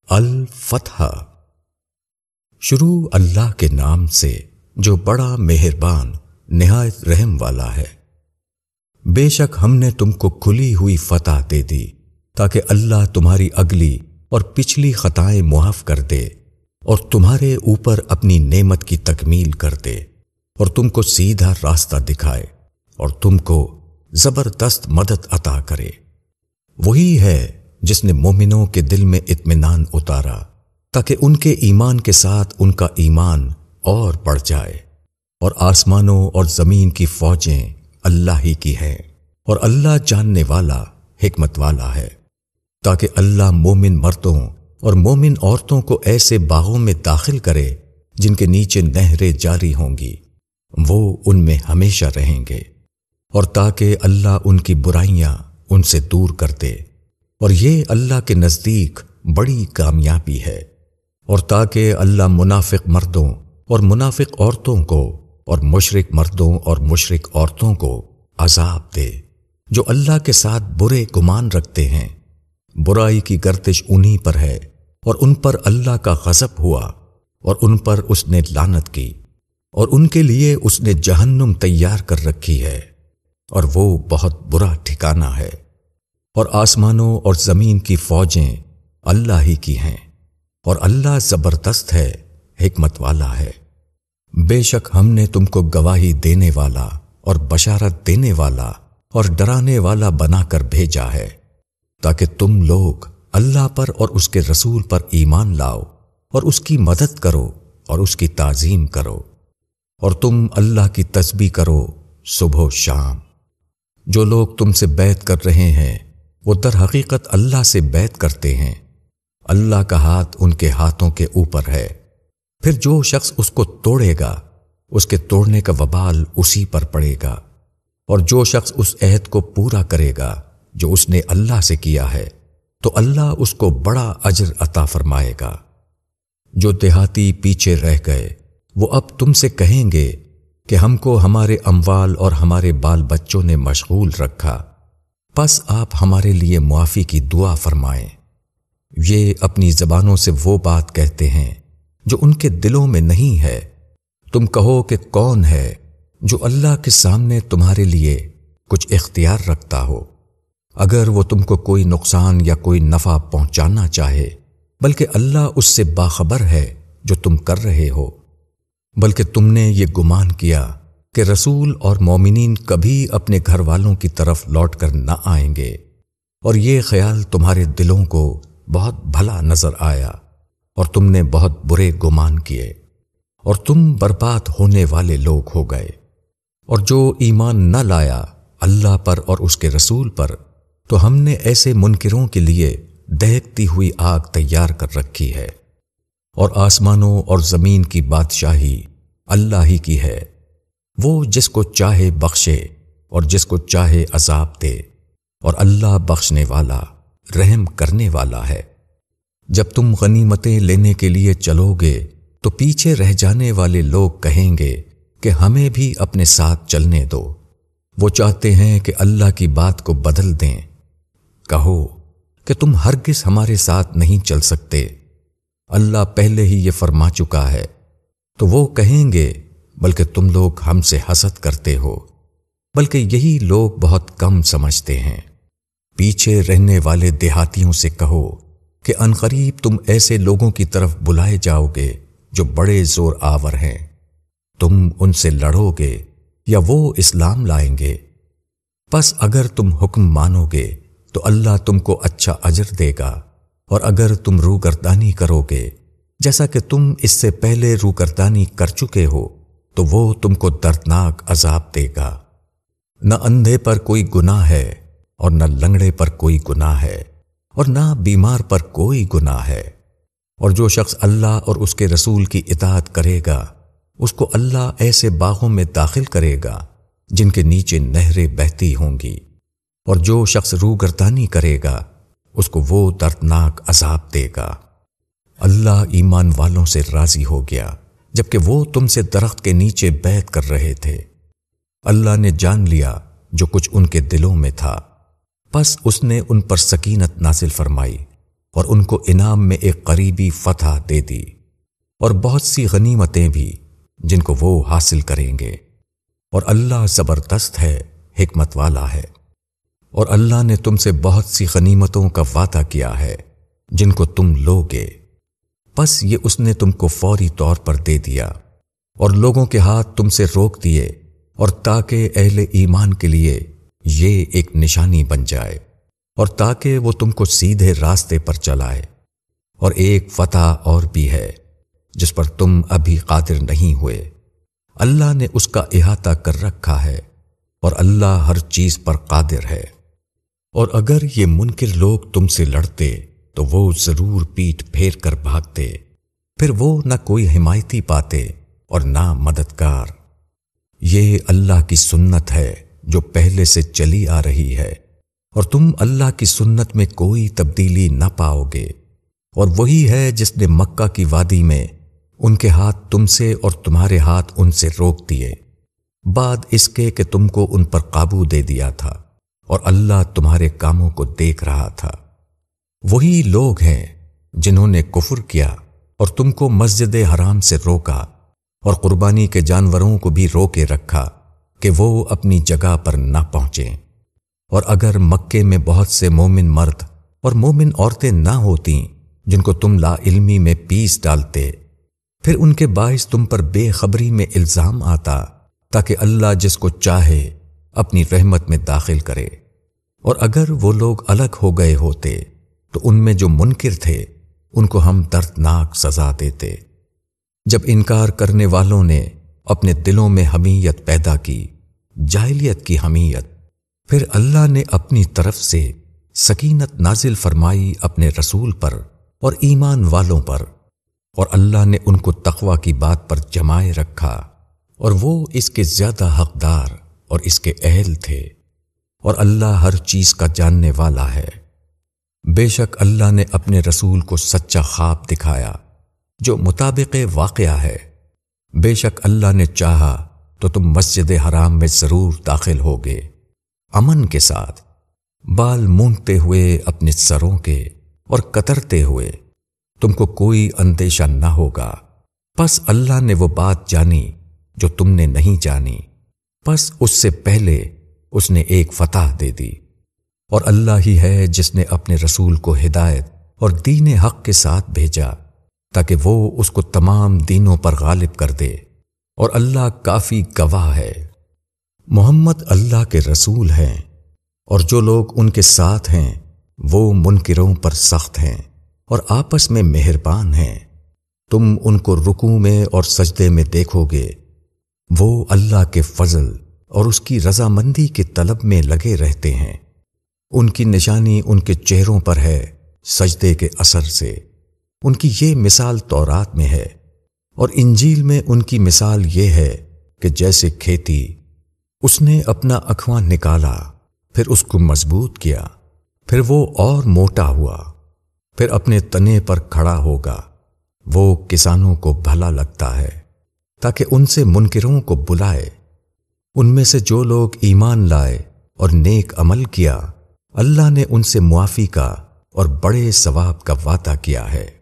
الفتح۔ شروع اللہ کے نام سے جو بڑا مہربان نہایت رحم والا ہے۔ بے شک ہم نے تم کو کھلی ہوئی فتح دے دی تاکہ اللہ تمہاری اگلی اور پچھلی خطائیں معاف کر دے اور تمہارے اوپر اپنی نعمت کی تکمیل کر دے اور تم کو سیدھا راستہ دکھائے اور تم کو زبردست مدد عطا کرے۔ وہی ہے جس نے مومنوں کے دل میں اطمینان اتارا تاکہ ان کے ایمان کے ساتھ ان کا ایمان اور بڑھ جائے، اور آسمانوں اور زمین کی فوجیں اللہ ہی کی ہیں اور اللہ جاننے والا حکمت والا ہے، تاکہ اللہ مومن مردوں اور مومن عورتوں کو ایسے باغوں میں داخل کرے جن کے نیچے نہریں جاری ہوں گی، وہ ان میں ہمیشہ رہیں گے، اور تاکہ اللہ ان کی برائیاں ان سے دور کر دے، اور یہ اللہ کے نزدیک بڑی کامیابی ہے، اور تاکہ اللہ منافق مردوں اور منافق عورتوں کو اور مشرک مردوں اور مشرک عورتوں کو عذاب دے جو اللہ کے ساتھ برے گمان رکھتے ہیں۔ برائی کی گردش انہی پر ہے اور ان پر اللہ کا غضب ہوا اور ان پر اس نے لعنت کی، اور ان کے لیے اس نے جہنم تیار کر رکھی ہے اور وہ بہت برا ٹھکانہ ہے۔ اور آسمانوں اور زمین کی فوجیں اللہ ہی کی ہیں اور اللہ زبردست ہے، حکمت والا ہے۔ بے شک ہم نے تم کو گواہی دینے والا اور بشارت دینے والا اور ڈرانے والا بنا کر بھیجا ہے تاکہ تم لوگ اللہ پر اور اس کے رسول پر ایمان لاؤ اور اس کی مدد کرو اور اس کی تعظیم کرو، اور تم اللہ کی تسبیح کرو صبح و شام۔ جو لوگ تم سے بیعت کر رہے ہیں وہ در حقیقت اللہ سے بیعت کرتے ہیں، اللہ کا ہاتھ ان کے ہاتھوں کے اوپر ہے، پھر جو شخص اس کو توڑے گا اس کے توڑنے کا وبال اسی پر پڑے گا، اور جو شخص اس عہد کو پورا کرے گا جو اس نے اللہ سے کیا ہے تو اللہ اس کو بڑا اجر عطا فرمائے گا۔ جو دیہاتی پیچھے رہ گئے وہ اب تم سے کہیں گے کہ ہم کو ہمارے اموال اور ہمارے بال بچوں نے مشغول رکھا، پس آپ ہمارے لیے معافی کی دعا فرمائیں۔ یہ اپنی زبانوں سے وہ بات کہتے ہیں جو ان کے دلوں میں نہیں ہے۔ تم کہو کہ کون ہے جو اللہ کے سامنے تمہارے لیے کچھ اختیار رکھتا ہو، اگر وہ تم کو کوئی نقصان یا کوئی نفع پہنچانا چاہے، بلکہ اللہ اس سے باخبر ہے جو تم کر رہے ہو۔ بلکہ تم نے یہ گمان کیا کہ رسول اور مومنین کبھی اپنے گھر والوں کی طرف لوٹ کر نہ آئیں گے، اور یہ خیال تمہارے دلوں کو بہت بھلا نظر آیا اور تم نے بہت برے گمان کیے، اور تم برباد ہونے والے لوگ ہو گئے۔ اور جو ایمان نہ لایا اللہ پر اور اس کے رسول پر تو ہم نے ایسے منکروں کے لیے دہکتی ہوئی آگ تیار کر رکھی ہے۔ اور آسمانوں اور زمین کی بادشاہی اللہ ہی کی ہے، وہ جس کو چاہے بخشے اور جس کو چاہے عذاب دے، اور اللہ بخشنے والا رحم کرنے والا ہے۔ جب تم غنیمتیں لینے کے لیے چلو گے تو پیچھے رہ جانے والے لوگ کہیں گے کہ ہمیں بھی اپنے ساتھ چلنے دو، وہ چاہتے ہیں کہ اللہ کی بات کو بدل دیں۔ کہو کہ تم ہرگز ہمارے ساتھ نہیں چل سکتے، اللہ پہلے ہی یہ فرما چکا ہے۔ تو وہ کہیں گے بلکہ تم لوگ ہم سے حسد کرتے ہو، بلکہ یہی لوگ بہت کم سمجھتے ہیں۔ پیچھے رہنے والے دیہاتیوں سے کہو کہ عنقریب تم ایسے لوگوں کی طرف بلائے جاؤ گے جو بڑے زور آور ہیں، تم ان سے لڑو گے یا وہ اسلام لائیں گے، پس اگر تم حکم مانو گے تو اللہ تم کو اچھا اجر دے گا، اور اگر تم روگردانی کرو گے جیسا کہ تم اس سے پہلے روگردانی کر چکے ہو تو وہ تم کو دردناک عذاب دے گا۔ نہ اندھے پر کوئی گناہ ہے اور نہ لنگڑے پر کوئی گناہ ہے اور نہ بیمار پر کوئی گناہ ہے، اور جو شخص اللہ اور اس کے رسول کی اطاعت کرے گا اس کو اللہ ایسے باغوں میں داخل کرے گا جن کے نیچے نہریں بہتی ہوں گی، اور جو شخص روگردانی کرے گا اس کو وہ دردناک عذاب دے گا۔ اللہ ایمان والوں سے راضی ہو گیا جبکہ وہ تم سے درخت کے نیچے بیعت کر رہے تھے۔ اللہ نے جان لیا جو کچھ ان کے دلوں میں تھا، پس اس نے ان پر سکینت نازل فرمائی اور ان کو انعام میں ایک قریبی فتح دے دی اور بہت سی غنیمتیں بھی جن کو وہ حاصل کریں گے، اور اللہ زبردست ہے، حکمت والا ہے۔ اور اللہ نے تم سے بہت سی غنیمتوں کا وعدہ کیا ہے جن کو تم لوگے، پس یہ اس نے تم کو فوری طور پر دے دیا اور لوگوں کے ہاتھ تم سے روک دیے، اور تاکہ اہل ایمان کے لیے یہ ایک نشانی بن جائے اور تاکہ وہ تم کو سیدھے راستے پر چلائے۔ اور ایک فتح اور بھی ہے جس پر تم ابھی قادر نہیں ہوئے، اللہ نے اس کا احاطہ کر رکھا ہے، اور اللہ ہر چیز پر قادر ہے۔ اور اگر یہ منکر لوگ تم سے لڑتے تو وہ ضرور پیٹھ پھیر کر بھاگتے، پھر وہ نہ کوئی حمایتی پاتے اور نہ مددگار۔ یہ اللہ کی سنت ہے جو پہلے سے چلی آ رہی ہے، اور تم اللہ کی سنت میں کوئی تبدیلی نہ پاؤ گے۔ اور وہی ہے جس نے مکہ کی وادی میں ان کے ہاتھ تم سے اور تمہارے ہاتھ ان سے روک دیے، بعد اس کے کہ تم کو ان پر قابو دے دیا تھا، اور اللہ تمہارے کاموں کو دیکھ رہا تھا۔ وہی لوگ ہیں جنہوں نے کفر کیا اور تم کو مسجد حرام سے روکا، اور قربانی کے جانوروں کو بھی روکے رکھا کہ وہ اپنی جگہ پر نہ پہنچیں۔ اور اگر مکے میں بہت سے مومن مرد اور مومن عورتیں نہ ہوتیں جن کو تم لا علمی میں پیس ڈالتے، پھر ان کے باعث تم پر بے خبری میں الزام آتا، تاکہ اللہ جس کو چاہے اپنی رحمت میں داخل کرے۔ اور اگر وہ لوگ الگ ہو گئے ہوتے تو ان میں جو منکر تھے ان کو ہم دردناک سزا دیتے۔ جب انکار کرنے والوں نے اپنے دلوں میں حمیت پیدا کی، جاہلیت کی حمیت، پھر اللہ نے اپنی طرف سے سکینت نازل فرمائی اپنے رسول پر اور ایمان والوں پر، اور اللہ نے ان کو تقوی کی بات پر جمائے رکھا، اور وہ اس کے زیادہ حقدار اور اس کے اہل تھے، اور اللہ ہر چیز کا جاننے والا ہے۔ بے شک اللہ نے اپنے رسول کو سچا خواب دکھایا جو مطابق واقعہ ہے۔ بے شک اللہ نے چاہا تو تم مسجد حرام میں ضرور داخل ہوگے، امن کے ساتھ، بال مونڈتے ہوئے اپنے سروں کے اور کترتے ہوئے، تم کو کوئی اندیشہ نہ ہوگا۔ پس اللہ نے وہ بات جانی جو تم نے نہیں جانی، پس اس سے پہلے اس نے ایک فتح دے دی۔ اور اللہ ہی ہے جس نے اپنے رسول کو ہدایت اور دین حق کے ساتھ بھیجا تاکہ وہ اس کو تمام دینوں پر غالب کر دے، اور اللہ کافی گواہ ہے۔ محمد اللہ کے رسول ہیں، اور جو لوگ ان کے ساتھ ہیں وہ منکروں پر سخت ہیں اور آپس میں مہربان ہیں۔ تم ان کو رکوع میں اور سجدے میں دیکھو گے، وہ اللہ کے فضل اور اس کی رضامندی کے طلب میں لگے رہتے ہیں۔ ان کی نشانی ان کے چہروں پر ہے سجدے کے اثر سے۔ ان کی یہ مثال تورات میں ہے، اور انجیل میں ان کی مثال یہ ہے کہ جیسے کھیتی، اس نے اپنا اکھواں نکالا، پھر اس کو مضبوط کیا، پھر وہ اور موٹا ہوا، پھر اپنے تنے پر کھڑا ہوگا۔ وہ کسانوں کو بھلا لگتا ہے تاکہ ان سے منکروں کو بلائے۔ ان میں سے جو لوگ ایمان لائے اور نیک عمل کیا، اللہ نے ان سے معافی کا اور بڑے ثواب کا وعدہ کیا ہے۔